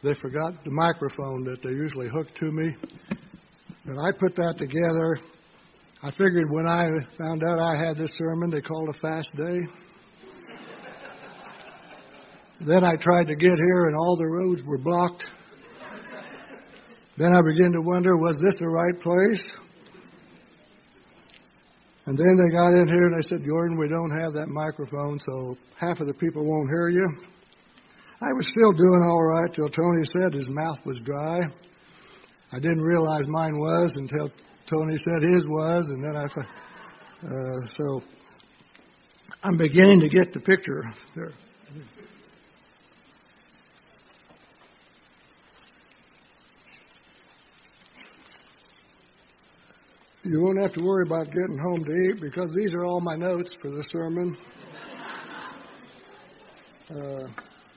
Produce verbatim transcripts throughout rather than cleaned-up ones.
they forgot the microphone that they usually hook to me. But I put that together. I figured when I found out I had this sermon, they called a fast day. Then I tried to get here and all the roads were blocked. Then I began to wonder, was this the right place? And then they got in here and they said, Jordan, we don't have that microphone, so half of the people won't hear you. I was still doing all right till Tony said his mouth was dry. I didn't realize mine was until Tony said his was, and then I, uh, so I'm beginning to get the picture there. You won't have to worry about getting home to eat because these are all my notes for the sermon. Uh,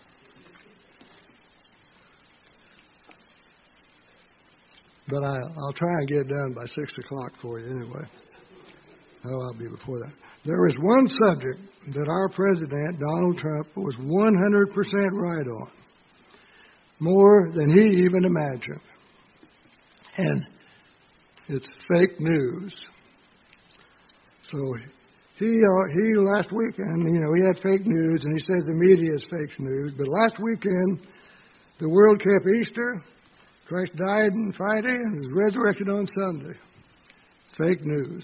but I, I'll try and get it done by six o'clock for you anyway. Oh, I'll be before that. There is one subject that our president, Donald Trump, was one hundred percent right on, more than he even imagined. And it's fake news. So he, uh, he last weekend, you know, he had fake news, and he says the media is fake news. But last weekend, the world kept Easter. Christ died on Friday and was resurrected on Sunday. Fake news.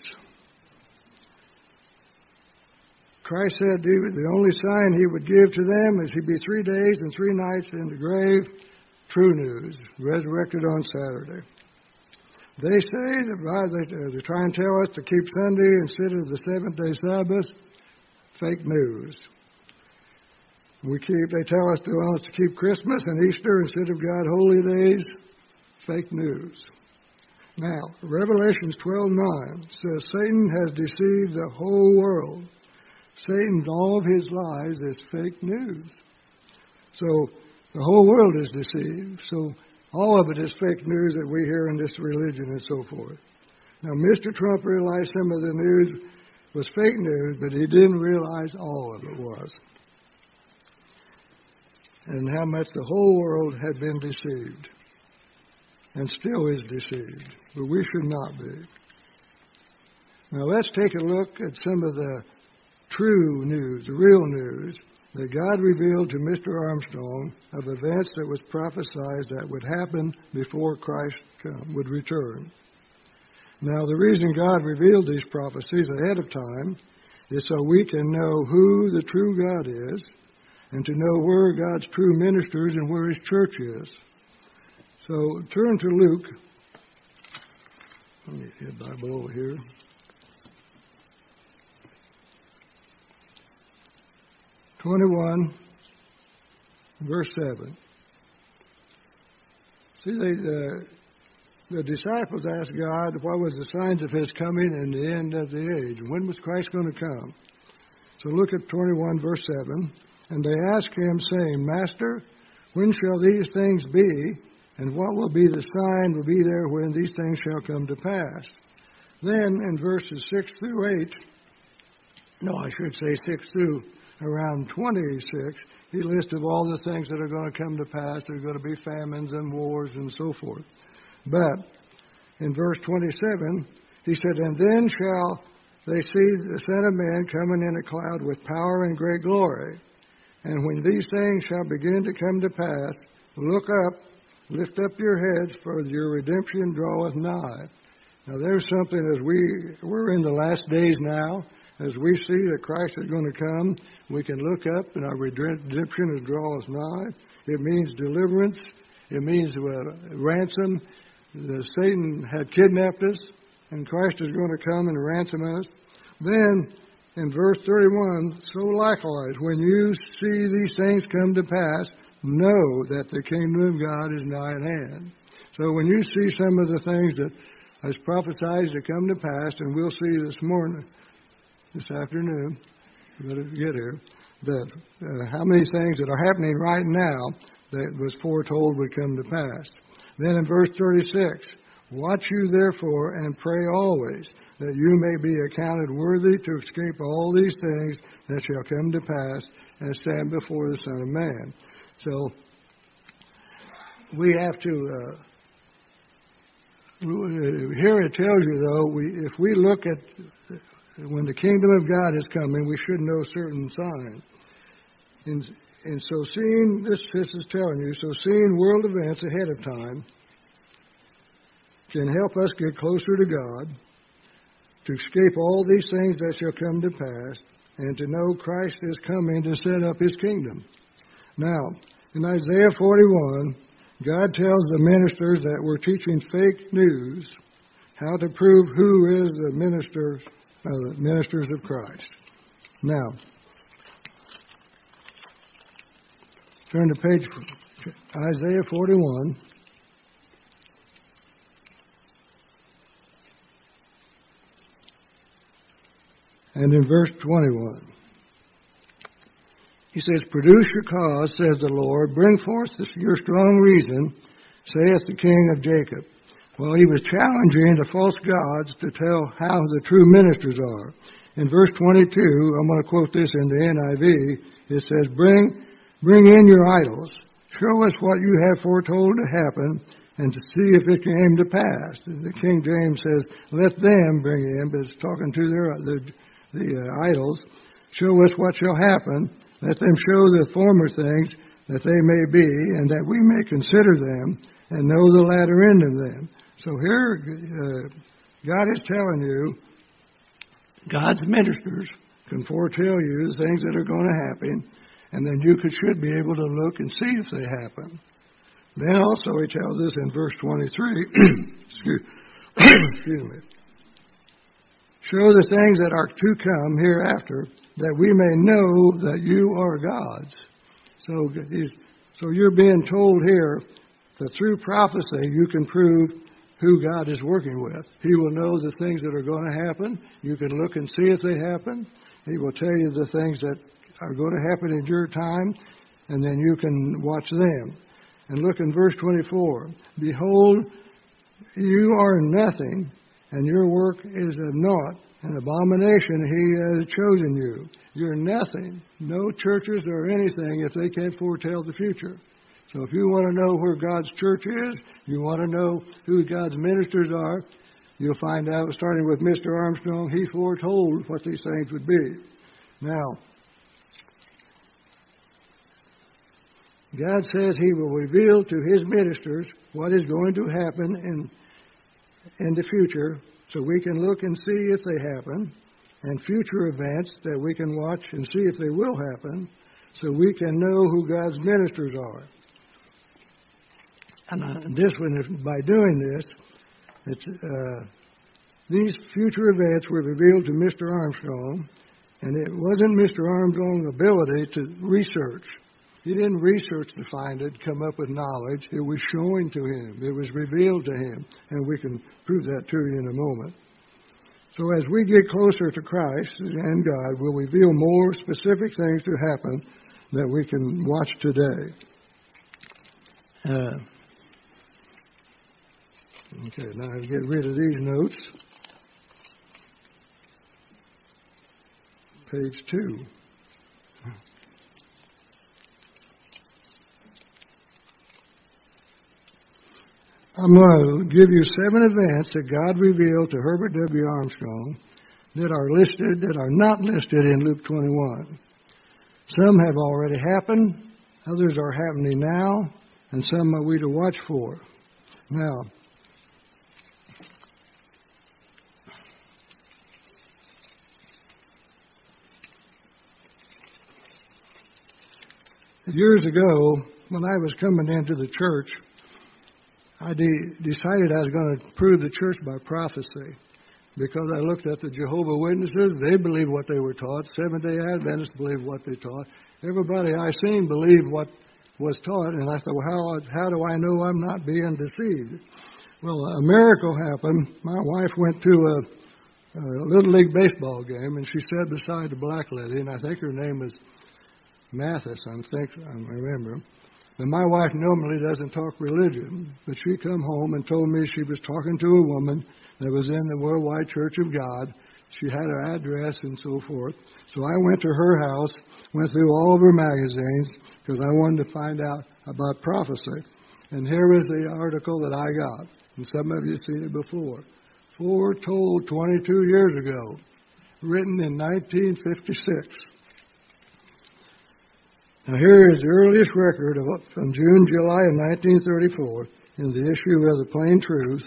Christ said the only sign he would give to them is he'd be three days and three nights in the grave. True news. Resurrected on Saturday. They say that they try and tell us to keep Sunday instead of the seventh-day Sabbath. Fake news. We keep. They tell us they want us to keep Christmas and Easter instead of God holy days. Fake news. Now, Revelations twelve nine says Satan has deceived the whole world. Satan's all of his lies is fake news. So the whole world is deceived. So all of it is fake news that we hear in this religion and so forth. Now, Mister Trump realized some of the news was fake news, but he didn't realize all of it was. And how much the whole world had been deceived and still is deceived. But we should not be. Now, let's take a look at some of the true news, the real news, that God revealed to Mister Armstrong of events that was prophesied that would happen before Christ come, would return. Now, the reason God revealed these prophecies ahead of time is so we can know who the true God is and to know where God's true ministers and where His church is. So, turn to Luke. Let me get the Bible over here. twenty-one, verse seven. See, they, uh, the disciples asked God what was the signs of His coming and the end of the age. When was Christ going to come? So look at twenty-one, verse seven. And they asked Him, saying, Master, when shall these things be? And what will be the sign will be there when these things shall come to pass? Then in verses six through eight, no, I should say six through around twenty-six, he listed all the things that are going to come to pass. There are going to be famines and wars and so forth. But in verse twenty-seven, he said, And then shall they see the Son of Man coming in a cloud with power and great glory. And when these things shall begin to come to pass, look up, lift up your heads, for your redemption draweth nigh. Now there's something as we, we're in the last days now. As we see that Christ is going to come, we can look up and our redemption is draw us nigh. It means deliverance. It means uh, ransom. The Satan had kidnapped us, and Christ is going to come and ransom us. Then, in verse thirty-one, so likewise, when you see these things come to pass, know that the kingdom of God is nigh at hand. So when you see some of the things that is prophesied to come to pass, and we'll see this morning, this afternoon, let us get here, that uh, how many things that are happening right now that was foretold would come to pass. Then in verse thirty-six, watch you therefore and pray always, that you may be accounted worthy to escape all these things that shall come to pass and stand before the Son of Man. So we have to, uh, here it tells you, though, we, if we look at when the kingdom of God is coming, we should know certain signs. And, and so seeing, this, this is telling you, so seeing world events ahead of time can help us get closer to God, to escape all these things that shall come to pass, and to know Christ is coming to set up His kingdom. Now, in Isaiah forty-one, God tells the ministers that were teaching fake news how to prove who is the ministers, uh, the ministers of Christ. Now, turn to page Isaiah forty-one. And in verse twenty-one, He says, "Produce your cause, says the Lord. Bring forth your strong reason, saith the King of Jacob." Well, He was challenging the false gods to tell how the true ministers are. In verse twenty-two, I'm going to quote this in the N I V. It says, Bring, bring in your idols. Show us what you have foretold to happen, and to see if it came to pass. The King James says, let them bring in, but it's talking to their the, the uh, idols. Show us what shall happen. Let them show the former things, that they may be, and that we may consider them, and know the latter end of them. So here, uh, God is telling you, God's ministers can foretell you the things that are going to happen, and then you could, should be able to look and see if they happen. Then also He tells us in verse twenty-three, excuse, excuse me, show the things that are to come hereafter, that we may know that you are God's. So, so you're being told here that through prophecy you can prove who God is working with. He will know the things that are going to happen. You can look and see if they happen. He will tell you the things that are going to happen in your time, and then you can watch them. And look in verse twenty-four. Behold, you are nothing, and your work is of naught. An abomination He has chosen you. You're nothing. No churches or anything if they can't foretell the future. So if you want to know where God's church is, you want to know who God's ministers are, you'll find out, starting with Mister Armstrong, he foretold what these things would be. Now, God says He will reveal to His ministers what is going to happen in, in the future, so we can look and see if they happen, and future events that we can watch and see if they will happen, so we can know who God's ministers are. And this one, by doing this, it's, uh, these future events were revealed to Mister Armstrong, and it wasn't Mister Armstrong's ability to research. He didn't research to find it, come up with knowledge. It was showing to him. It was revealed to him. And we can prove that to you in a moment. So as we get closer to Christ and God, we'll reveal more specific things to happen that we can watch today. Uh, okay, now I'll get rid of these notes. Page two. I'm going to give you seven events that God revealed to Herbert W. Armstrong that are listed, that are not listed in Luke twenty-one. Some have already happened, others are happening now, and some are we to watch for. Now, years ago, when I was coming into the church, I de- decided I was going to prove the church by prophecy, because I looked at the Jehovah's Witnesses. They believed what they were taught. Seventh-day Adventists believed what they taught. Everybody I seen believed what was taught, and I thought, well, how, how do I know I'm not being deceived? Well, a miracle happened. My wife went to a, a Little League baseball game, and she sat beside a black lady, and I think her name was Mathis, I think I remember. And my wife normally doesn't talk religion, but she come home and told me she was talking to a woman that was in the Worldwide Church of God. She had her address and so forth. So I went to her house, went through all of her magazines, because I wanted to find out about prophecy. And here is the article that I got, and some of you have seen it before. Foretold twenty-two years ago, written in nineteen fifty-six. Now here is the earliest record of from June, July of nineteen thirty-four in the issue of the Plain Truth.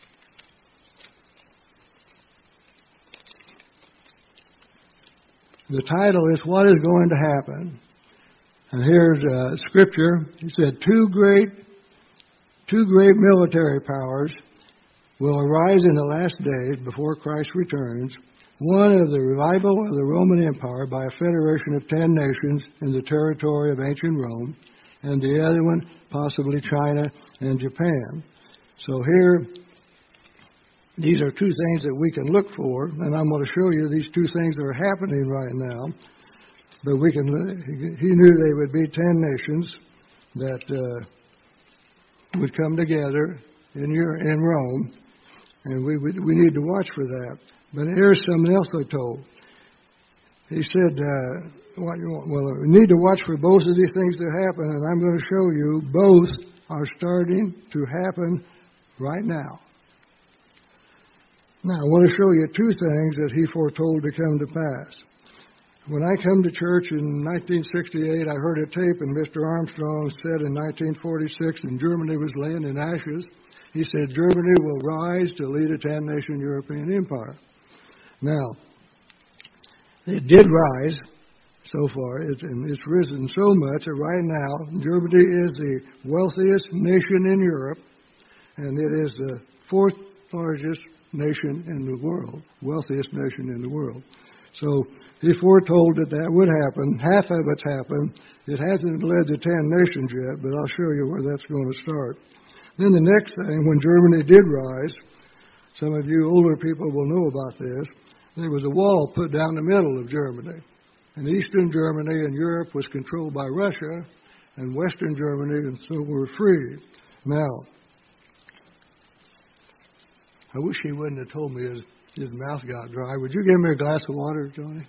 The title is What is Going to Happen? And here's uh, scripture. He said, two great, two great military powers will arise in the last days before Christ returns. One of the revival of the Roman Empire by a federation of ten nations in the territory of ancient Rome, and the other one possibly China and Japan. So here, these are two things that we can look for, and I'm going to show you these two things that are happening right now. But we can. He knew they would be ten nations that uh, would come together in your, in Rome, and we would, we need to watch for that. But here's something else I told. He said, uh, what you want? Well, we need to watch for both of these things to happen, and I'm going to show you both are starting to happen right now. Now, I want to show you two things that he foretold to come to pass. When I come to church in nineteen sixty-eight, I heard a tape, and Mister Armstrong said in nineteen forty-six, and Germany was laying in ashes, he said, Germany will rise to lead a ten-nation European empire. Now, it did rise so far, it, and it's risen so much that right now, Germany is the wealthiest nation in Europe, and it is the fourth largest nation in the world, wealthiest nation in the world. So he foretold that that would happen. Half of it's happened. It hasn't led to ten nations yet, but I'll show you where that's going to start. Then the next thing, when Germany did rise, some of you older people will know about this, there was a wall put down the middle of Germany. And Eastern Germany and Europe was controlled by Russia, and Western Germany and so were free. Now, I wish he wouldn't have told me his, his mouth got dry. Would you give me a glass of water, Johnny?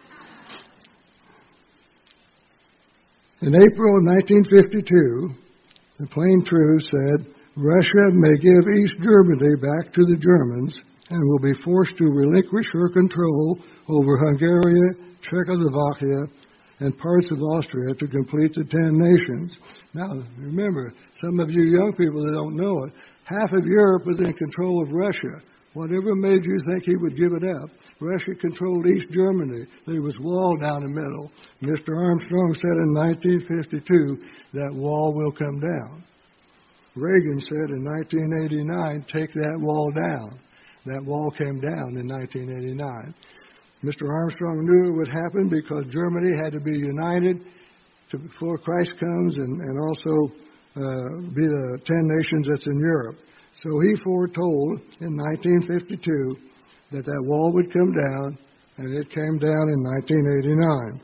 In April of nineteen fifty-two, the Plain Truth said, Russia may give East Germany back to the Germans and will be forced to relinquish her control over Hungary, Czechoslovakia, and parts of Austria to complete the ten nations. Now, remember, some of you young people that don't know it, half of Europe was in control of Russia. Whatever made you think he would give it up, Russia controlled East Germany. There was wall down the middle. Mister Armstrong said in nineteen fifty-two that wall will come down. Reagan said in nineteen eighty-nine, take that wall down. That wall came down in nineteen eighty-nine. Mister Armstrong knew it would happen because Germany had to be united to, before Christ comes and, and also uh, be the ten nations that's in Europe. So he foretold in nineteen fifty-two that that wall would come down, and it came down in nineteen eighty-nine.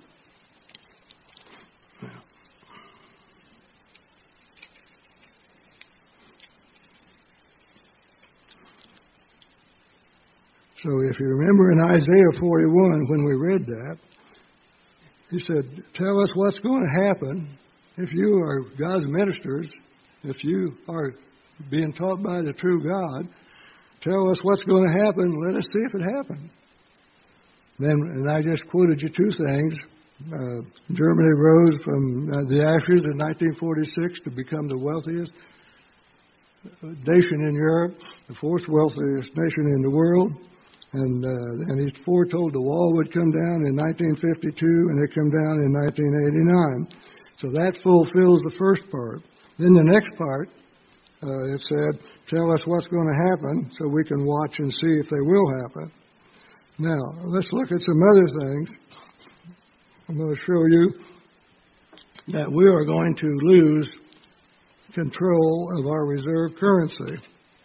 So if you remember in Isaiah forty-one, when we read that, he said, tell us what's going to happen if you are God's ministers, if you are being taught by the true God. Tell us what's going to happen. Let us see if it happened. Then, and I just quoted you two things. Uh, Germany rose from uh, the ashes in nineteen forty-six to become the wealthiest nation in Europe, the fourth wealthiest nation in the world. And uh, and he foretold the wall would come down in nineteen fifty-two, and it come down in nineteen eighty-nine. So that fulfills the first part. Then the next part, uh, it said, tell us what's going to happen so we can watch and see if they will happen. Now, let's look at some other things. I'm going to show you that we are going to lose control of our reserve currency.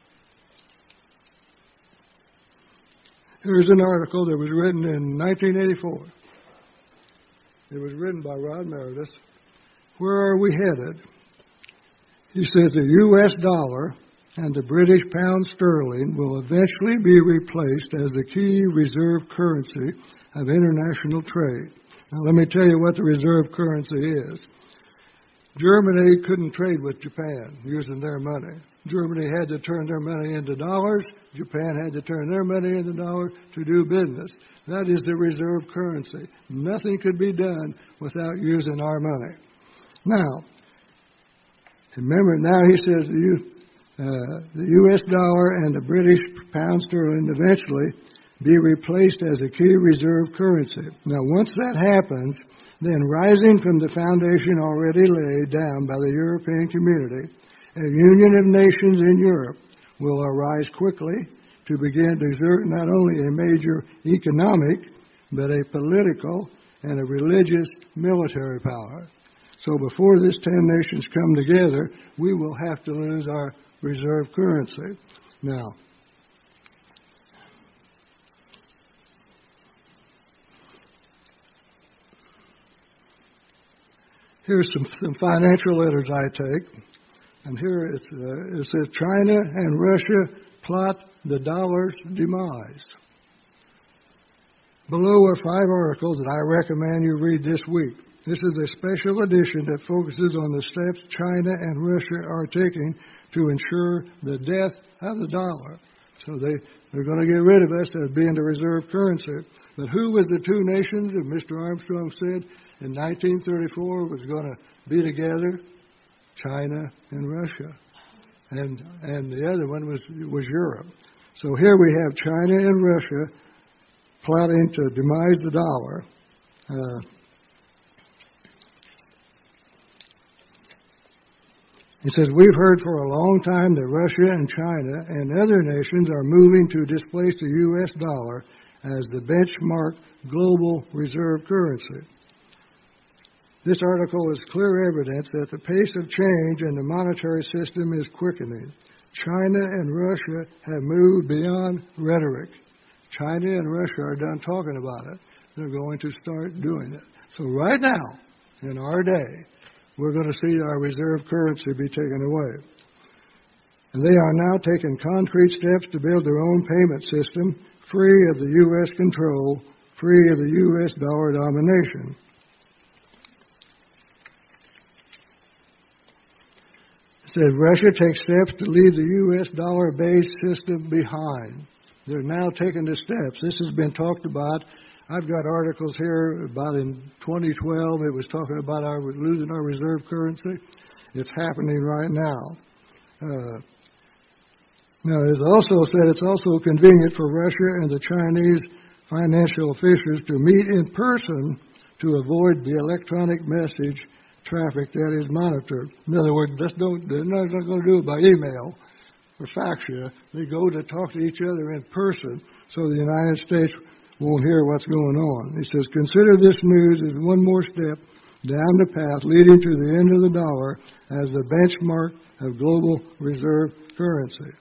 Here's an article that was written in nineteen eighty-four. It was written by Rod Meredith. Where are we headed? He said the U S dollar and the British pound sterling will eventually be replaced as the key reserve currency of international trade. Now let me tell you what the reserve currency is. Germany couldn't trade with Japan using their money. Germany had to turn their money into dollars. Japan had to turn their money into dollars to do business. That is the reserve currency. Nothing could be done without using our money. Now, remember, now he says the, U, uh, the U S dollar and the British pound sterling eventually be replaced as a key reserve currency. Now, once that happens, then rising from the foundation already laid down by the European community, a union of nations in Europe will arise quickly to begin to exert not only a major economic, but a political and a religious military power. So before this ten nations come together, we will have to lose our reserve currency. Now, here's some, some financial letters I take. And here it, uh, it says, China and Russia plot the dollar's demise. Below are five articles that I recommend you read this week. This is a special edition that focuses on the steps China and Russia are taking to ensure the death of the dollar. So they, they're going to get rid of us as being the reserve currency. But who was the two nations that Mister Armstrong said in nineteen thirty-four was going to be together? China and Russia. And and the other one was was Europe. So here we have China and Russia plotting to demise the dollar. Uh, He says, we've heard for a long time that Russia and China and other nations are moving to displace the U S dollar as the benchmark global reserve currency. This article is clear evidence that the pace of change in the monetary system is quickening. China and Russia have moved beyond rhetoric. China and Russia are done talking about it. They're going to start doing it. So right now, in our day, we're going to see our reserve currency be taken away. And they are now taking concrete steps to build their own payment system, free of the U S control, free of the U S dollar domination. It says Russia takes steps to leave the U S dollar-based system behind. They're now taking the steps. This has been talked about. I've got articles here about in twenty twelve. It was talking about our losing our reserve currency. It's happening right now. Uh, now, it's also said it's also convenient for Russia and the Chinese financial officials to meet in person to avoid the electronic message traffic that is monitored. In other words, just don't, they're not going to do it by email or fax you. They go to talk to each other in person so the United States won't hear what's going on. He says, consider this news as one more step down the path leading to the end of the dollar as the benchmark of global reserve currency.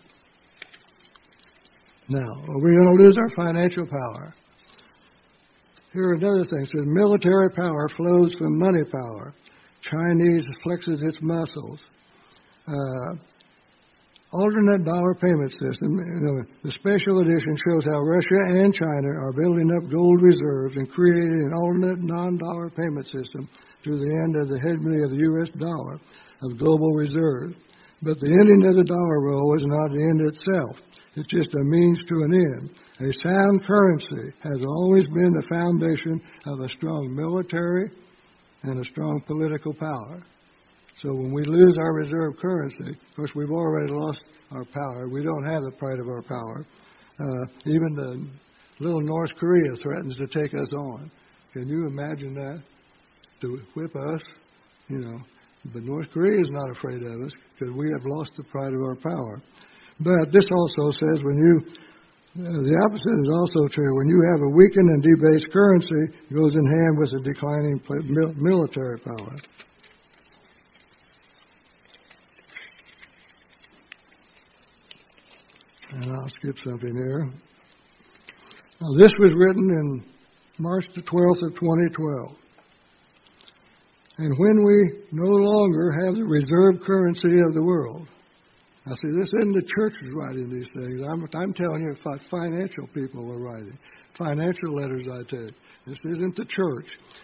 Now, are we going to lose our financial power? Here another thing. It says, military power flows from money power. Chinese flexes its muscles. Uh, alternate dollar payment system. You know, the special edition shows how Russia and China are building up gold reserves and creating an alternate non-dollar payment system to the end of the hegemony of the U S dollar of global reserves. But the ending of the dollar roll is not the end itself. It's just a means to an end. A sound currency has always been the foundation of a strong military and a strong political power. So when we lose our reserve currency, of course, we've already lost our power. We don't have the pride of our power. Uh, even the little North Korea threatens to take us on. Can you imagine that? To whip us, you know. But North Korea is not afraid of us because we have lost the pride of our power. But this also says when you, uh, the opposite is also true. When you have a weakened and debased currency, it goes in hand with a declining military power. And I'll skip something here. Now, this was written in March the twelfth of twenty twelve. And when we no longer have the reserve currency of the world. Now, see, this isn't the churches writing these things. I'm, I'm telling you, financial people are writing. Financial letters I take. This isn't the church.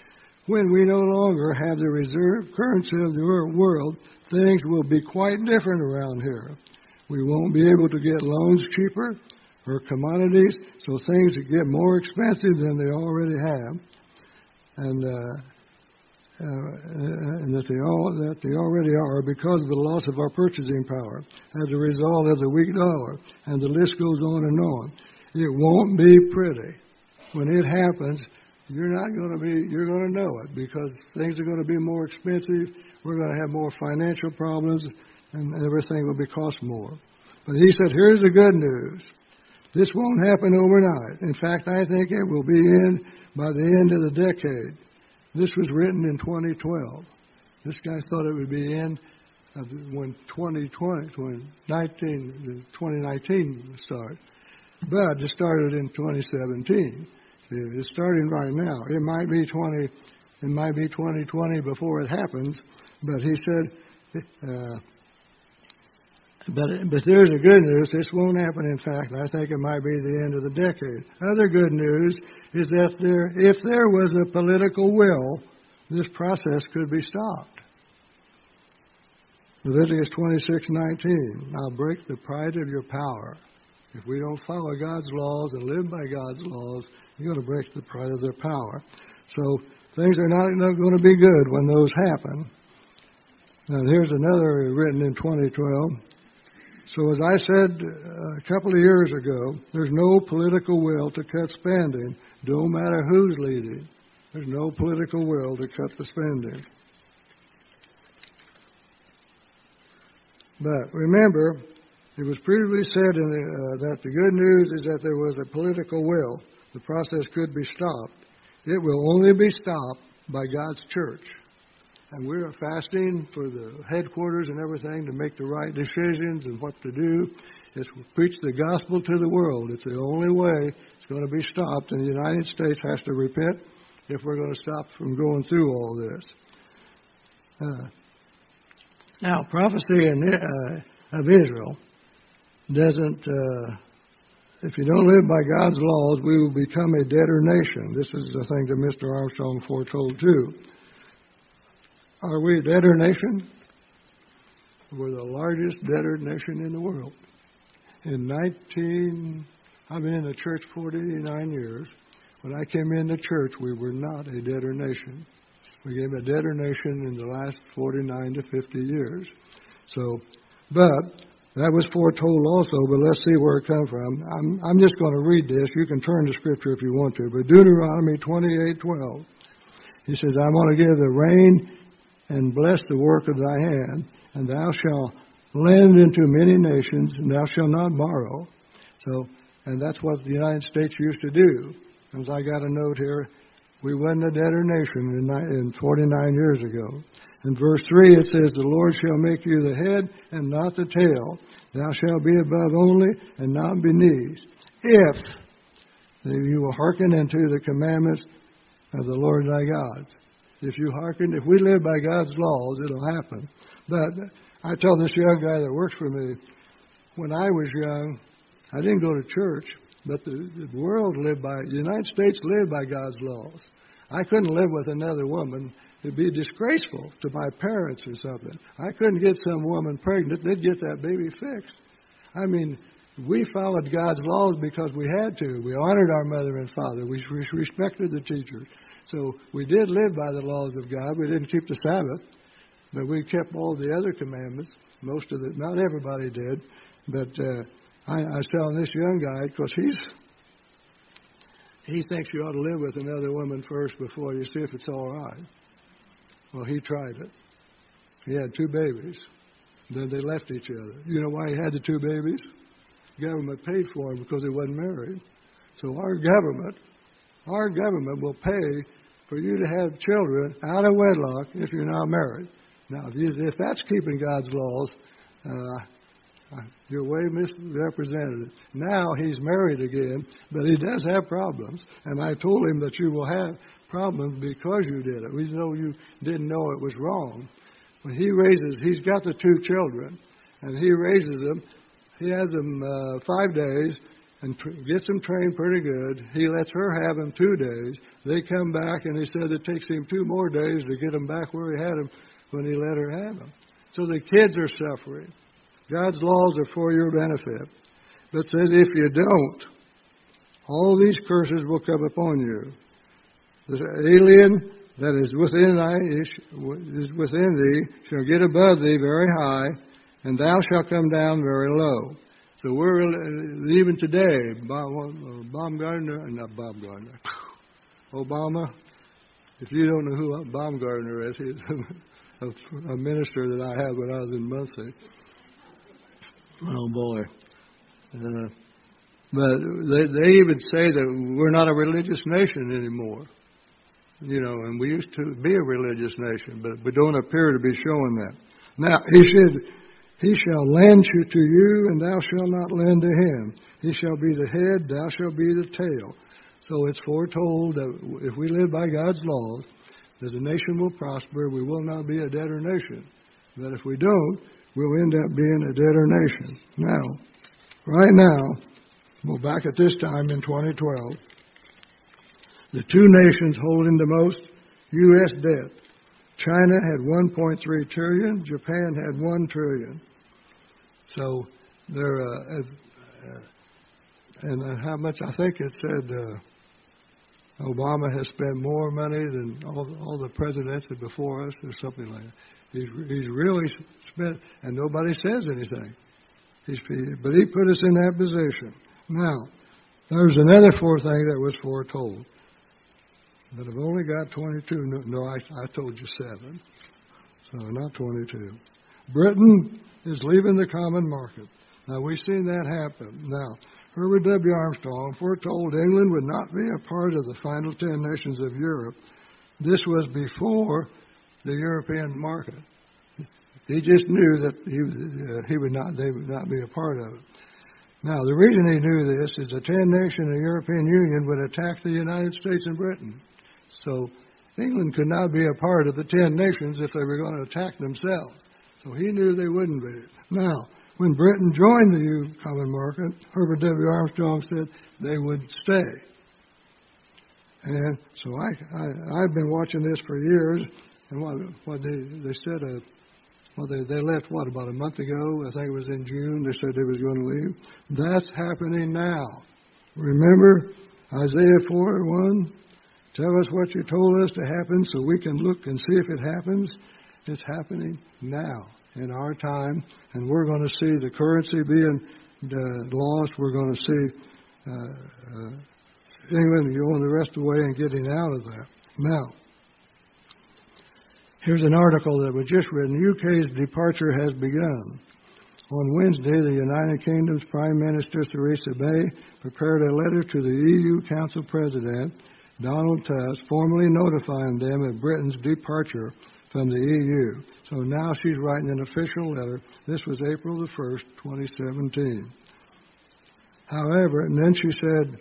when we no longer have the reserve currency of the world, things will be quite different around here. We won't be able to get loans cheaper or commodities, so things get more expensive than they already have. And uh, Uh, and that they all that they already are because of the loss of our purchasing power as a result of the weak dollar, and the list goes on and on. It won't be pretty. When it happens, you're not going to be you're going to know it because things are going to be more expensive. We're going to have more financial problems, and everything will be cost more. But he said, here's the good news. This won't happen overnight. In fact, I think it will be in by the end of the decade. This was written in twenty twelve. This guy thought it would be in uh, when twenty twenty, twenty nineteen, twenty nineteen would start. But it started in twenty seventeen. It's starting right now. It might be twenty. It might be twenty twenty before it happens. But he said, uh, but but there's the good news. This won't happen. In fact, I think it might be the end of the decade. Other good news is that there, if there was a political will, this process could be stopped. Leviticus twenty-six nineteen. Now break the pride of your power. If we don't follow God's laws and live by God's laws, you're going to break the pride of their power. So things are not, not going to be good when those happen. Now here's another written in twenty twelve. So as I said a couple of years ago, there's no political will to cut spending. Don't matter who's leading. There's no political will to cut the spending. But remember, it was previously said in the, uh, that the good news is that there was a political will. The process could be stopped. It will only be stopped by God's church. And we're fasting for the headquarters and everything to make the right decisions and what to do. It's preach the gospel to the world. It's the only way it's going to be stopped. And the United States has to repent if we're going to stop from going through all this. Uh, now, prophecy in, uh, of Israel doesn't, uh, if you don't live by God's laws, we will become a debtor nation. This is the thing that Mister Armstrong foretold too. Are we a debtor nation? We're the largest debtor nation in the world. In nineteen, I've been in the church forty-nine years. When I came into church, we were not a debtor nation. We became a debtor nation in the last forty-nine to fifty years. So, but that was foretold also, but let's see where it comes from. I'm, I'm just going to read this. You can turn to Scripture if you want to. But Deuteronomy twenty-eight twelve. He says, I'm going to give the rain and bless the work of thy hand, and thou shalt lend into many nations, and thou shalt not borrow. So, and that's what the United States used to do. As I got a note here, we wasn't a debtor nation in, in forty-nine years ago. In verse three it says, the Lord shall make you the head and not the tail. Thou shalt be above only and not beneath. If you will hearken unto the commandments of the Lord thy God. If you hearken, if we live by God's laws, it'll happen. But I tell this young guy that works for me, when I was young, I didn't go to church, but the, the world lived by, the United States lived by God's laws. I couldn't live with another woman. It'd be disgraceful to my parents or something. I couldn't get some woman pregnant. They'd get that baby fixed. I mean, we followed God's laws because we had to. We honored our mother and father. We respected the teachers. So we did live by the laws of God. We didn't keep the Sabbath, but we kept all the other commandments. Most of the, not everybody did. But uh, I, I was telling this young guy, because he's he thinks you ought to live with another woman first before you see if it's all right. Well, he tried it. He had two babies. Then they left each other. You know why he had the two babies? The government paid for him because he wasn't married. So our government, our government will pay for you to have children out of wedlock if you're not married. Now, if, you, if that's keeping God's laws, uh, you're way misrepresented. Now he's married again, but he does have problems. And I told him that you will have problems because you did it. We know you didn't know it was wrong. When he raises, he's got the two children, and he raises them. He has them uh, five days, and tr- gets them trained pretty good. He lets her have them two days. They come back, and he said it takes him two more days to get them back where he had them when he let her have them. So the kids are suffering. God's laws are for your benefit. But says if you don't, all these curses will come upon you. The alien that is within thee, is within thee shall get above thee very high, and thou shalt come down very low. So we're even today, Baumgartner, not Baumgartner, Obama. If you don't know who Baumgartner is, he's a, a minister that I had when I was in Muncie. Oh boy! Uh, but they, they even say that we're not a religious nation anymore. You know, and we used to be a religious nation, but we don't appear to be showing that. Now, he said, he shall lend you to you, and thou shalt not lend to him. He shall be the head, thou shalt be the tail. So it's foretold that if we live by God's laws, that the nation will prosper, we will not be a debtor nation. But if we don't, we'll end up being a debtor nation. Now, right now, well, back at this time in twenty twelve, the two nations holding the most U S debt. China had one point three trillion dollars, Japan had one trillion dollars. So they're, uh, uh, and uh, how much, I think it said uh, Obama has spent more money than all, all the presidents before us or something like that. He's, he's really spent, and nobody says anything. He's, but he put us in that position. Now, there's another fourth thing that was foretold. But I've only got twenty-two. No, no I, I told you seven. So not twenty-two. Britain is leaving the common market. Now, we've seen that happen. Now, Herbert W. Armstrong foretold England would not be a part of the final ten nations of Europe. This was before the European market. He just knew that he, uh, he would not, they would not be a part of it. Now, the reason he knew this is the ten-nation of the European Union would attack the United States and Britain. So England could not be a part of the ten nations if they were going to attack themselves. So he knew they wouldn't be. Now, when Britain joined the U common market, Herbert W. Armstrong said they would stay. And so I, I, I've been watching this for years. And what, what they, they said, uh, well, they, they left, what, about a month ago? I think it was in June. They said they was going to leave. That's happening now. Remember Isaiah four one? Tell us what you told us to happen so we can look and see if it happens. It's happening now in our time, and we're going to see the currency being uh, lost. We're going to see uh, uh, England going the rest of the way and getting out of that. Now, here's an article that was just written. U K's departure has begun. On Wednesday, the United Kingdom's Prime Minister Theresa May prepared a letter to the E U Council President Donald Tusk, formally notifying them of Britain's departure from the E U. So now she's writing an official letter. This was April the first, twenty seventeen. However, and then she said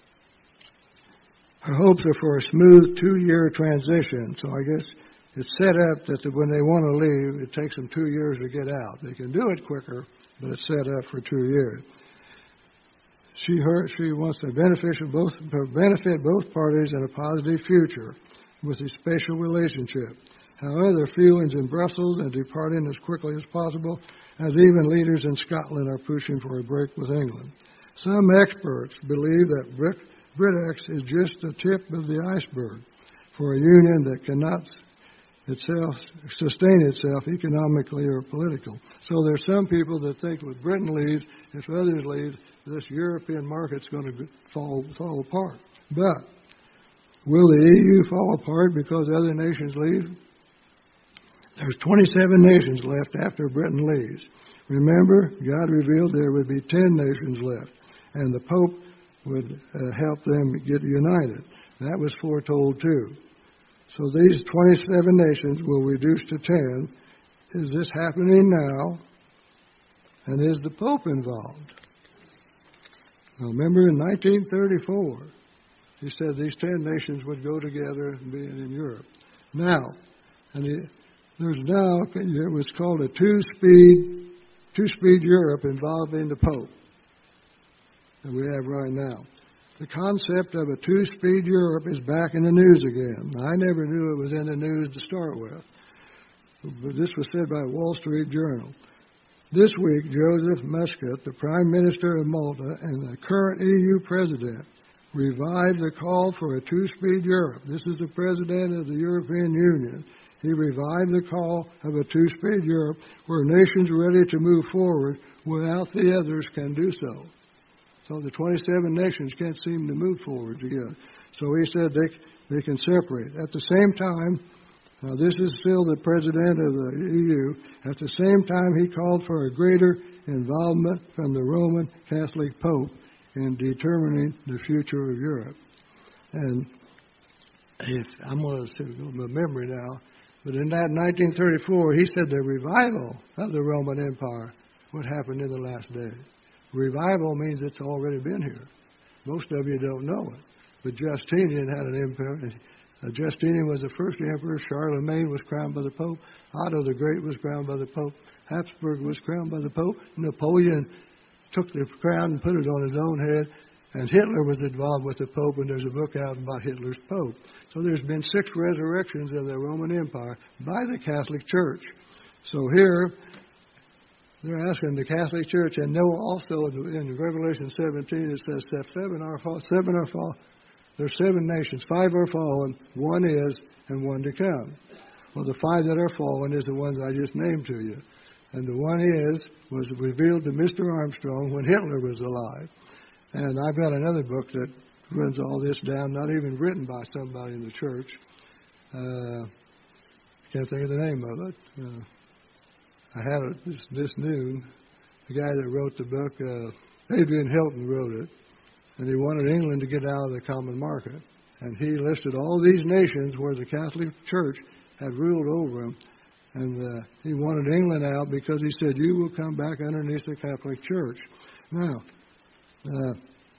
her hopes are for a smooth two-year transition. So I guess it's set up that when they want to leave, it takes them two years to get out. They can do it quicker, but it's set up for two years. She, her, she wants to beneficial both, benefit both parties in a positive future with a special relationship. However, feelings in Brussels and departing as quickly as possible, as even leaders in Scotland are pushing for a break with England. Some experts believe that Brit- BritX is just the tip of the iceberg for a union that cannot itself sustain itself economically or politically. So there's some people that think with Britain leaves, if others leave, this European market's going to fall fall apart. But will the E U fall apart because other nations leave? There's twenty-seven nations left after Britain leaves. Remember, God revealed there would be ten nations left, and the Pope would uh, help them get united. That was foretold too. So these twenty-seven nations will reduce to ten. Is this happening now? And is the Pope involved? Now remember in nineteen thirty-four, he said these ten nations would go together and be in Europe. Now, and he, there's now, it was called a two-speed, two-speed Europe involving the Pope. that we have right now. The concept of a two-speed Europe is back in the news again. I never knew it was in the news to start with, but this was said by Wall Street Journal. This week, Joseph Muscat, the Prime Minister of Malta and the current E U President, revived the call for a two-speed Europe. This is the President of the European Union. He revived the call of a two-speed Europe where nations ready to move forward without the others can do so. So the twenty-seven nations can't seem to move forward together. So he said they, they can separate. At the same time, now this is still the President of the E U, at the same time he called for a greater involvement from the Roman Catholic Pope in determining the future of Europe. And if I'm going to go my memory now, but in that nineteen thirty-four, he said the revival of the Roman Empire would happen in the last days. Revival means it's already been here. Most of you don't know it. But Justinian had an empire. Uh, Justinian was the first emperor. Charlemagne was crowned by the Pope. Otto the Great was crowned by the Pope. Habsburg was crowned by the Pope. Napoleon took the crown and put it on his own head. And Hitler was involved with the Pope, and there's a book out about Hitler's Pope. So there's been six resurrections of the Roman Empire by the Catholic Church. So here, they're asking the Catholic Church, and know also in Revelation seventeen, it says that seven are fall, seven are fall. There's seven nations, five are fallen, one is, and one to come. Well, the five that are fallen is the ones I just named to you. And the one is was revealed to Mister Armstrong when Hitler was alive. And I've got another book that runs all this down, not even written by somebody in the church. Uh, can't think of the name of it. Uh, I had it this, this noon. The guy that wrote the book, uh, Adrian Hilton, wrote it. And he wanted England to get out of the common market. And he listed all these nations where the Catholic Church had ruled over them. And uh, he wanted England out because he said, you will come back underneath the Catholic Church. Now, uh,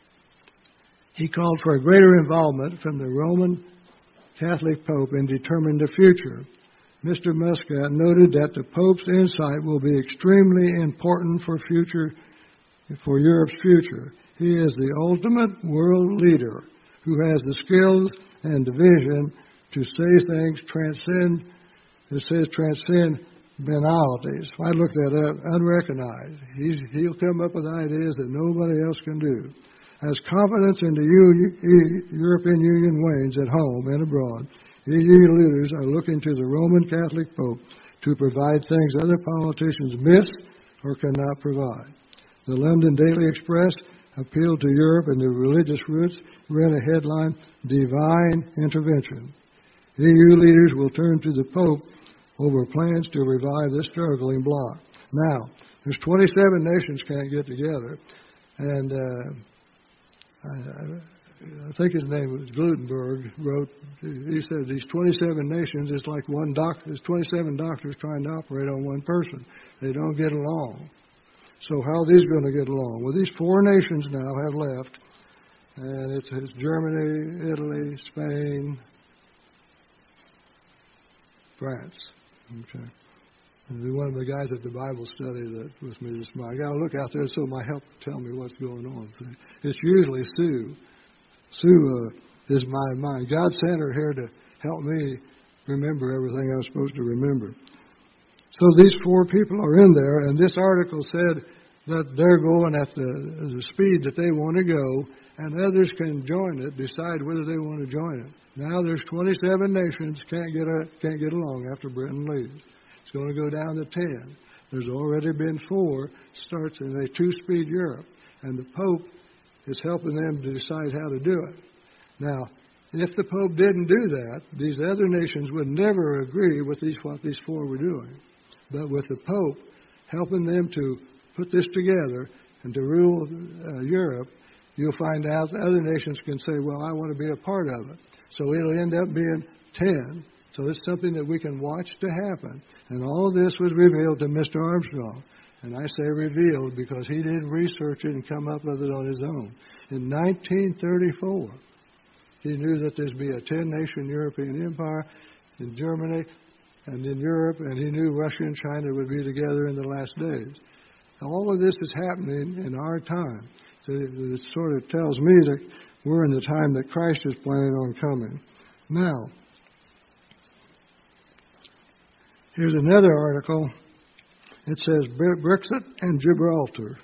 he called for a greater involvement from the Roman Catholic Pope in determining the future. Mister Muscat noted that the Pope's insight will be extremely important for future, for Europe's future. He is the ultimate world leader who has the skills and the vision to say things transcend, it says transcend banalities. If I look that up, unrecognized. He's, he'll come up with ideas that nobody else can do. As confidence in the U- E- European Union wanes at home and abroad, E U leaders are looking to the Roman Catholic Pope to provide things other politicians miss or cannot provide. The London Daily Express appealed to Europe and the religious roots, read a headline, Divine Intervention. E U leaders will turn to the Pope over plans to revive this struggling bloc. Now, there's twenty-seven nations can't get together, and uh, I, I think his name was Gutenberg, wrote, he said these twenty-seven nations is like one doc, there's twenty-seven doctors trying to operate on one person. They don't get along. So how are these going to get along? Well, these four nations now have left, and it's, it's Germany, Italy, Spain, France. Okay. And one of the guys at the Bible study that with me this morning, I got to look out there so my help tell me what's going on. See? It's usually Sue. Sue uh, is my mind. God sent her here to help me remember everything I'm supposed to remember. So these four people are in there, and this article said that they're going at the, the speed that they want to go, and others can join it, decide whether they want to join it. Now there's twenty-seven nations can't get a, can't get along after Britain leaves. It's going to go down to ten. There's already been four. Starts in a two-speed Europe, and the Pope is helping them to decide how to do it. Now, if the Pope didn't do that, these other nations would never agree with these what these four were doing. But with the Pope helping them to put this together and to rule uh, Europe, you'll find out that other nations can say, well, I want to be a part of it. So it'll end up being ten. So it's something that we can watch to happen. And all this was revealed to Mister Armstrong. And I say revealed because he didn't research it and come up with it on his own. In nineteen thirty-four, he knew that there'd be a ten-nation European empire in Germany and in Europe, and he knew Russia and China would be together in the last days. All of this is happening in our time. So it sort of tells me that we're in the time that Christ is planning on coming. Now, here's another article. It says Brexit and Gibraltar.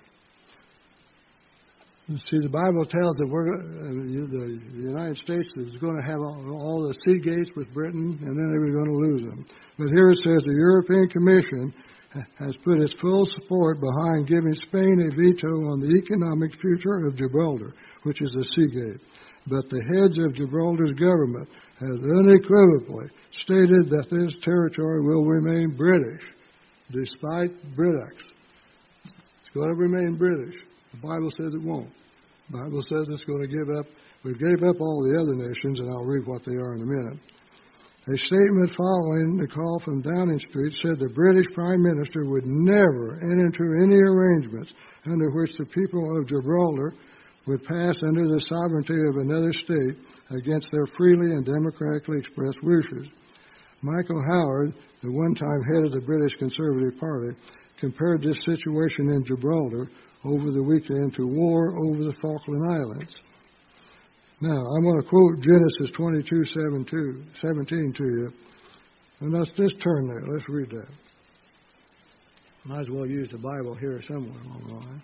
See, the Bible tells that we're, uh, the United States is going to have all, all the sea gates with Britain, and then they were going to lose them. But here it says the European Commission has put its full support behind giving Spain a veto on the economic future of Gibraltar, which is a sea gate. But the heads of Gibraltar's government have unequivocally stated that this territory will remain British, despite Britex. It's going to remain British. The Bible says it won't. The Bible says it's going to give up. We gave up all the other nations, and I'll read what they are in a minute. A statement following the call from Downing Street said the British Prime Minister would never enter into any arrangements under which the people of Gibraltar would pass under the sovereignty of another state against their freely and democratically expressed wishes. Michael Howard, the one-time head of the British Conservative Party, compared this situation in Gibraltar over the weekend to war over the Falkland Islands. Now, I'm going to quote Genesis twenty-two seventeen to you. And let's just turn there. Let's read that. Might as well use the Bible here somewhere along the line.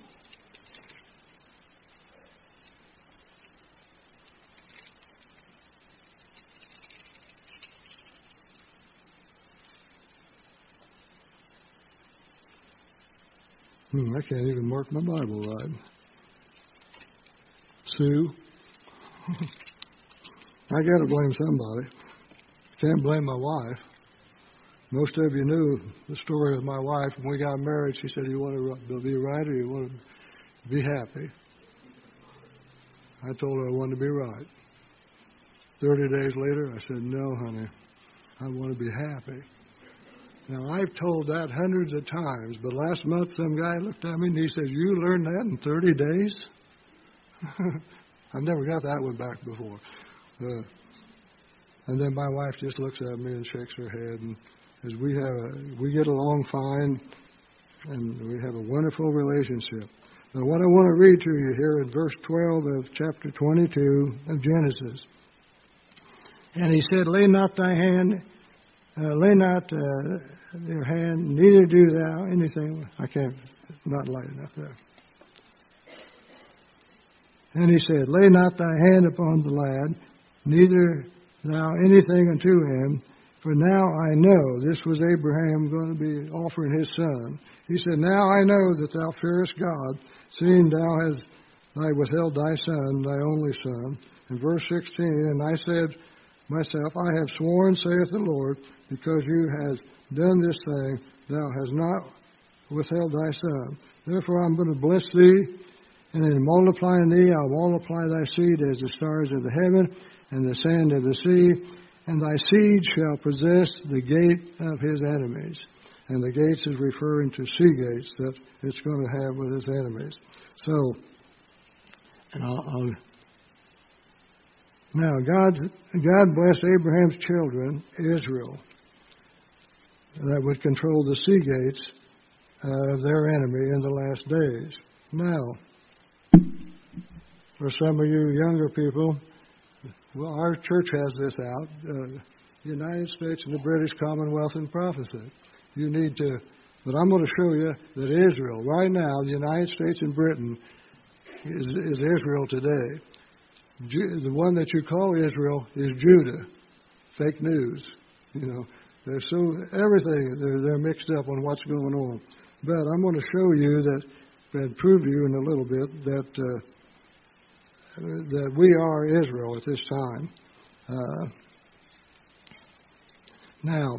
Hmm, I can't even mark my Bible right. Sue. I got to blame somebody. Can't blame my wife. Most of you knew the story of my wife. When we got married, she said, you want to be right or you want to be happy? I told her I wanted to be right. Thirty days later, I said, no, honey, I want to be happy. Now, I've told that hundreds of times, but last month some guy looked at me and he said, you learned that in thirty days? I've never got that one back before. Uh, and then my wife just looks at me and shakes her head. And as we have, a, we get along fine, and we have a wonderful relationship. Now, what I want to read to you here in verse twelve of chapter twenty-two of Genesis. And he said, lay not thy hand, uh, lay not uh, your hand, neither do thou anything. I can't, not light enough there. And he said, lay not thy hand upon the lad, neither thou anything unto him, for now I know, this was Abraham going to be offering his son. He said, now I know that thou fearest God, seeing thou hast thy withheld thy son, thy only son. In verse sixteen, and I said myself, I have sworn, saith the Lord, because you hast done this thing, thou hast not withheld thy son. Therefore I'm going to bless thee, and in multiplying thee, I'll multiply thy seed as the stars of the heaven and the sand of the sea, and thy seed shall possess the gate of his enemies. And the gates is referring to sea gates that it's going to have with its enemies. So, and I'll, I'll, now God, God blessed Abraham's children, Israel, that would control the sea gates of their enemy in the last days. Now, for some of you younger people, well, our church has this out, uh, the United States and the British Commonwealth in prophecy. You need to, but I'm going to show you that Israel, right now, the United States and Britain is, is Israel today. Ju- the one that you call Israel is Judah. Fake news. You know, they're so, everything, they're, they're mixed up on what's going on. But I'm going to show you that, and prove to you in a little bit that uh, that we are Israel at this time. Uh, now,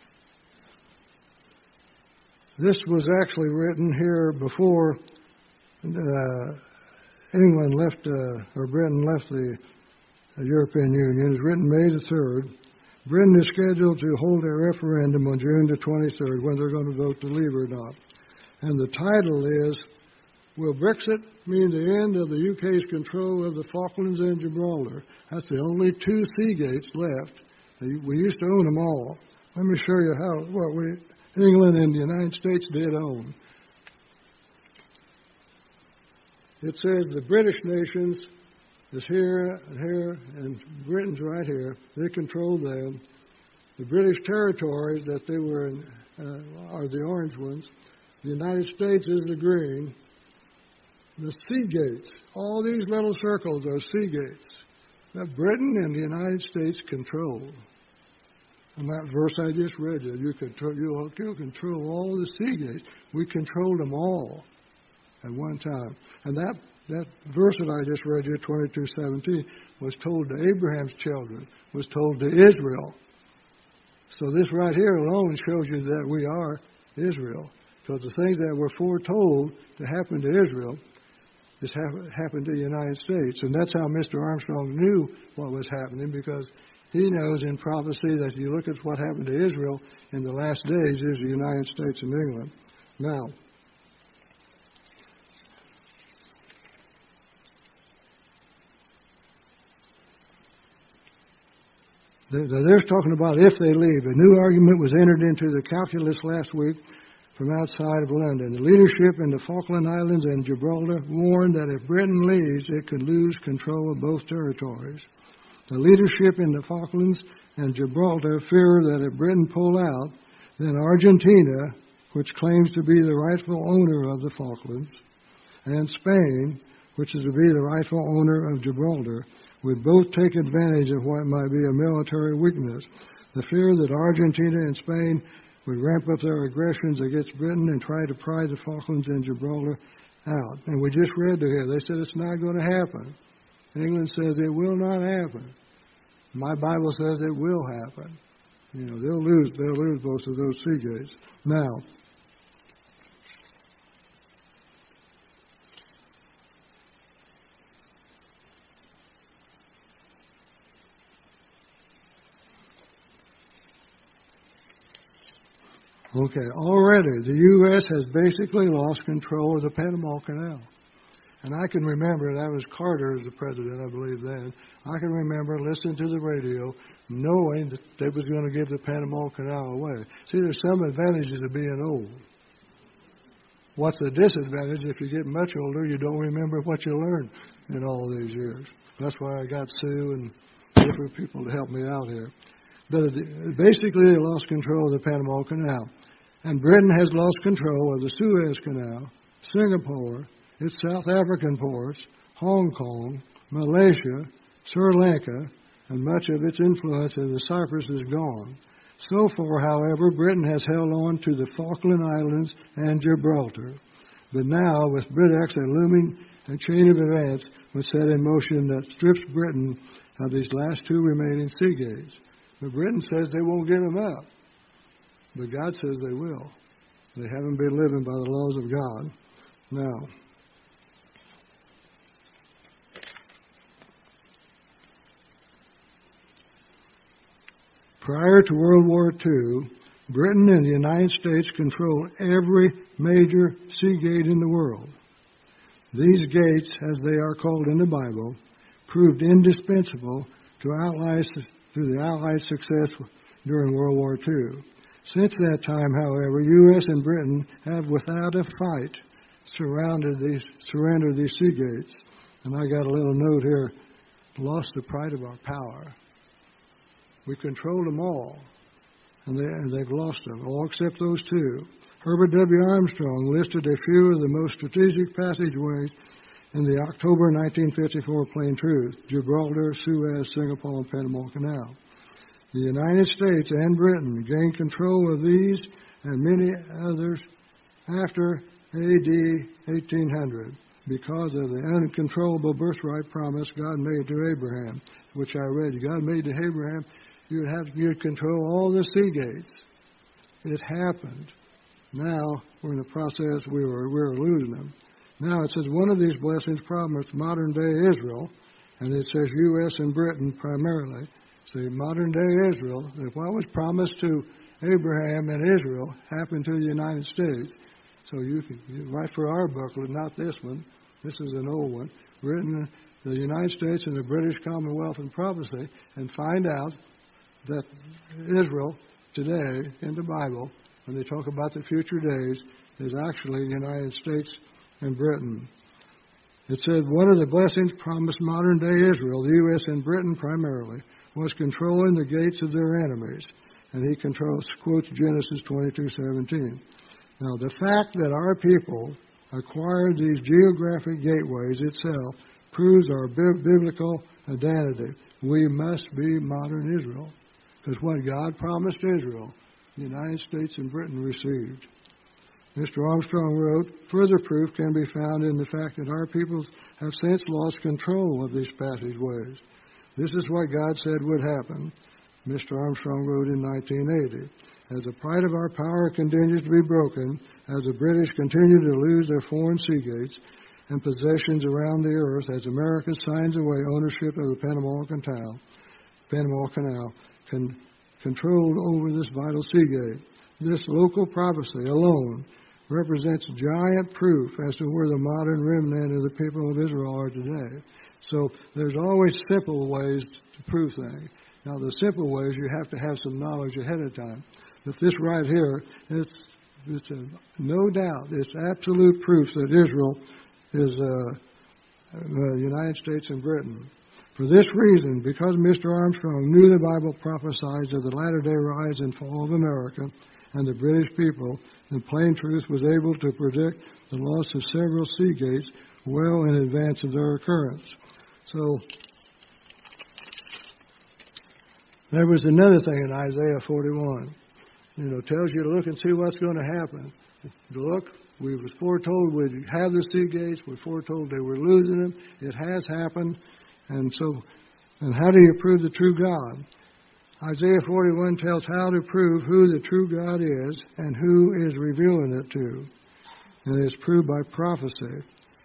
this was actually written here before uh, England left, uh, or Britain left the European Union. It was written May the third. Britain is scheduled to hold a referendum on June the twenty-third when they're going to vote to leave or not. And the title is, will Brexit mean the end of the U K's control of the Falklands and Gibraltar? That's the only two sea gates left. We used to own them all. Let me show you how what we England and the United States did own. it says the British nations is here and here, and Britain's right here. They control them. The British territories that they were in uh, are the orange ones. The United States is the green. The sea gates, all these little circles are sea gates that Britain and the United States control. And that verse I just read you, you control, you, you control all the sea gates. We controlled them all at one time. And that, that verse that I just read you, twenty-two seventeen, was told to Abraham's children, was told to Israel. So this right here alone shows you that we are Israel. Because the things that were foretold to happen to Israel has happened to the United States. And that's how Mister Armstrong knew what was happening, because he knows in prophecy that you look at what happened to Israel in the last days is the United States and England. Now, they're talking about if they leave. A new argument was entered into the calculus last week from outside of London. The leadership in the Falkland Islands and Gibraltar warned that if Britain leaves, it could lose control of both territories. The leadership in the Falklands and Gibraltar fear that if Britain pull out, then Argentina, which claims to be the rightful owner of the Falklands, and Spain, which is to be the rightful owner of Gibraltar, would both take advantage of what might be a military weakness. The fear that Argentina and Spain would ramp up their aggressions against Britain and try to pry the Falklands and Gibraltar out. And we just read to here, they said it's not going to happen. England says it will not happen. My Bible says it will happen. You know, they'll lose, they'll lose both of those sea gates. Now, okay, already the U S has basically lost control of the Panama Canal. And I can remember, that was Carter as the president, I believe then. I can remember listening to the radio, knowing that they was going to give the Panama Canal away. See, there's some advantages of being old. What's the disadvantage? If you get much older, you don't remember what you learned in all these years. That's why I got Sue and different people to help me out here. But basically, they lost control of the Panama Canal. And Britain has lost control of the Suez Canal, Singapore, its South African ports, Hong Kong, Malaysia, Sri Lanka, and much of its influence in the Cyprus is gone. So far, however, Britain has held on to the Falkland Islands and Gibraltar. But now, with BritX, a looming a chain of events was set in motion that strips Britain of these last two remaining sea gates. But Britain says they won't give them up. But God says they will. They haven't been living by the laws of God. Now, prior to World War Two, Britain and the United States controlled every major sea gate in the world. These gates, as they are called in the Bible, proved indispensable to Allies, to the Allied success during World War Two. Since that time, however, U S and Britain have, without a fight, surrounded these, surrendered these sea gates. And I got a little note here, lost the pride of our power. We controlled them all, and, they, and they've lost them, all except those two. Herbert W. Armstrong listed a few of the most strategic passageways in the October nineteen fifty-four Plain Truth: Gibraltar, Suez, Singapore, and Panama Canal. The United States and Britain gained control of these and many others after A D eighteen hundred because of the uncontrollable birthright promise God made to Abraham, which I read. God made to Abraham, you'd have you'd control all the sea gates. It happened. Now we're in the process. We were we were losing them. Now it says one of these blessings promised modern day Israel, and it says U S and Britain primarily. See, modern day Israel. If what was promised to Abraham and Israel happened to the United States, so you can you write for our booklet, not this one. This is an old one, written the United States and the British Commonwealth in Prophecy, and find out that Israel today in the Bible, when they talk about the future days, is actually the United States and Britain. It said one of the blessings promised modern-day Israel, the U S and Britain primarily, was controlling the gates of their enemies. And he controls, quotes Genesis twenty-two seventeen. Now, the fact that our people acquired these geographic gateways itself proves our bi- biblical identity. We must be modern Israel. Because what God promised Israel, the United States and Britain received. Mister Armstrong wrote, further proof can be found in the fact that our people have since lost control of these passageways. This is what God said would happen, Mister Armstrong wrote in nineteen eighty. As the pride of our power continues to be broken, as the British continue to lose their foreign sea gates and possessions around the earth, as America signs away ownership of the Panama Canal, Panama Canal con- controlled over this vital sea gate. This local prophecy alone represents giant proof as to where the modern remnant of the people of Israel are today. So there's always simple ways to prove things. Now, the simple ways, you have to have some knowledge ahead of time. But this right here, it's, it's a, no doubt, it's absolute proof that Israel is uh, the United States and Britain. For this reason, because Mister Armstrong knew the Bible prophesied of the latter-day rise and fall of America and the British people, the plain truth was able to predict the loss of several sea gates well in advance of their occurrence. So, there was another thing in Isaiah forty-one. You know, tells you to look and see what's going to happen. Look, we was foretold we'd have the sea gates. We're foretold they were losing them. It has happened. And so, and how do you prove the true God? Isaiah forty-one tells how to prove who the true God is and who is revealing it to. And it's proved by prophecy.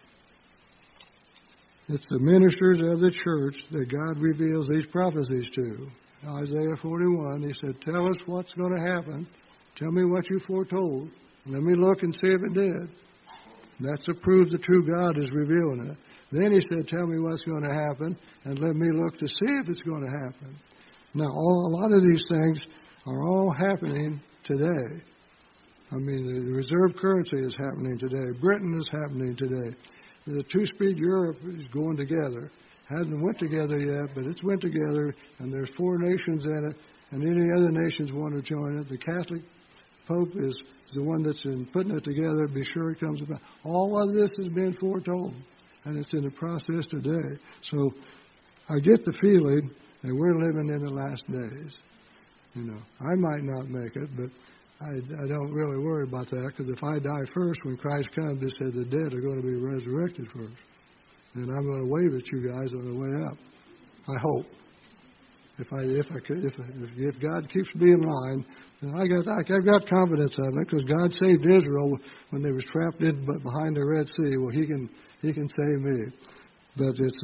It's the ministers of the church that God reveals these prophecies to. Isaiah forty-one, he said, tell us what's going to happen. Tell me what you foretold. Let me look and see if it did. That's to prove the true God is revealing it. Then he said, tell me what's going to happen, and let me look to see if it's going to happen. Now, all, a lot of these things are all happening today. I mean, the reserve currency is happening today. Britain is happening today. The two-speed Europe is going together. Hasn't went together yet, but it's went together, and there's four nations in it, and any other nations want to join it. The Catholic Pope is the one that's in putting it together. Be sure it comes about. All of this has been foretold, and it's in the process today. So I get the feeling that we're living in the last days. You know, I might not make it, but I, I don't really worry about that, because if I die first, when Christ comes, it said the dead are going to be resurrected first. And I'm going to wave at you guys on the way up. I hope. If I if I could, if if God keeps me in line, then I got I've got confidence of it, because God saved Israel when they was trapped in behind the Red Sea. Well, He can He can save me. But it's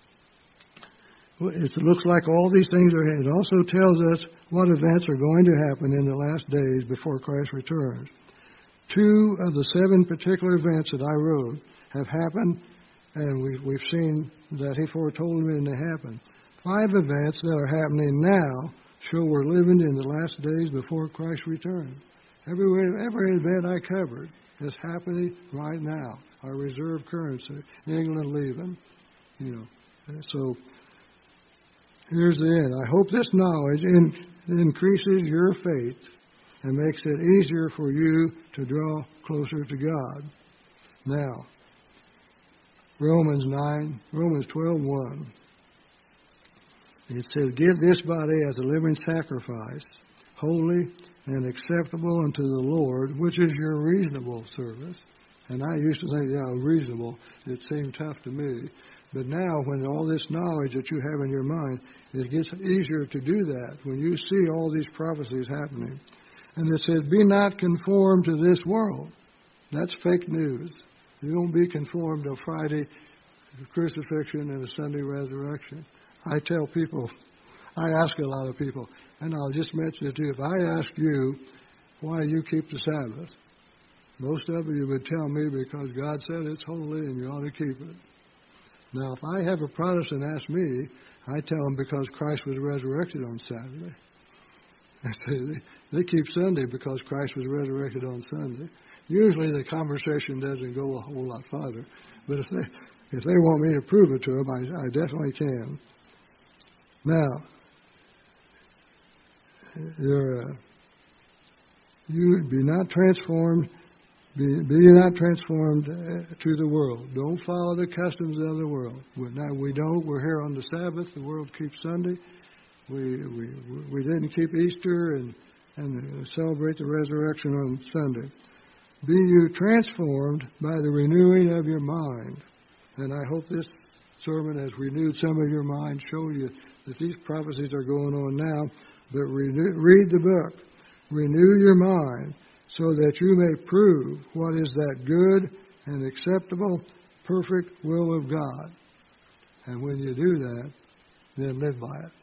uh, it looks like all these things are. It also tells us what events are going to happen in the last days before Christ returns. Two of the seven particular events that I wrote have happened. And we've, we've seen that He foretold them and they happen. Five events that are happening now show we're living in the last days before Christ returns. Every, every event I covered is happening right now. Our reserve currency, England leaving, you know. So here's the end. I hope this knowledge in, increases your faith and makes it easier for you to draw closer to God. Now, Romans nine, Romans twelve one. It says, give this body as a living sacrifice, holy and acceptable unto the Lord, which is your reasonable service. And I used to think, yeah, reasonable. It seemed tough to me. But now, when all this knowledge that you have in your mind, it gets easier to do that when you see all these prophecies happening. And it says, be not conformed to this world. That's fake news. You don't be conformed to Friday crucifixion and a Sunday resurrection. I tell people, I ask a lot of people, and I'll just mention it to you. If I ask you why you keep the Sabbath, most of you would tell me because God said it's holy and you ought to keep it. Now, if I have a Protestant ask me, I tell them because Christ was resurrected on Saturday. I say they, they keep Sunday because Christ was resurrected on Sunday. usually the conversation doesn't go a whole lot farther. But if they if they want me to prove it to them, I, I definitely can. Now, you're, uh, you be not transformed. Be, be not transformed to the world. Don't follow the customs of the world. We're not, we don't. We're here on the Sabbath. The world keeps Sunday. We we we didn't keep Easter and and celebrate the resurrection on Sunday. Be you transformed by the renewing of your mind. And I hope this sermon has renewed some of your mind, show you that these prophecies are going on now. But renew, read the book. Renew your mind, so that you may prove what is that good and acceptable, perfect will of God. And when you do that, then live by it.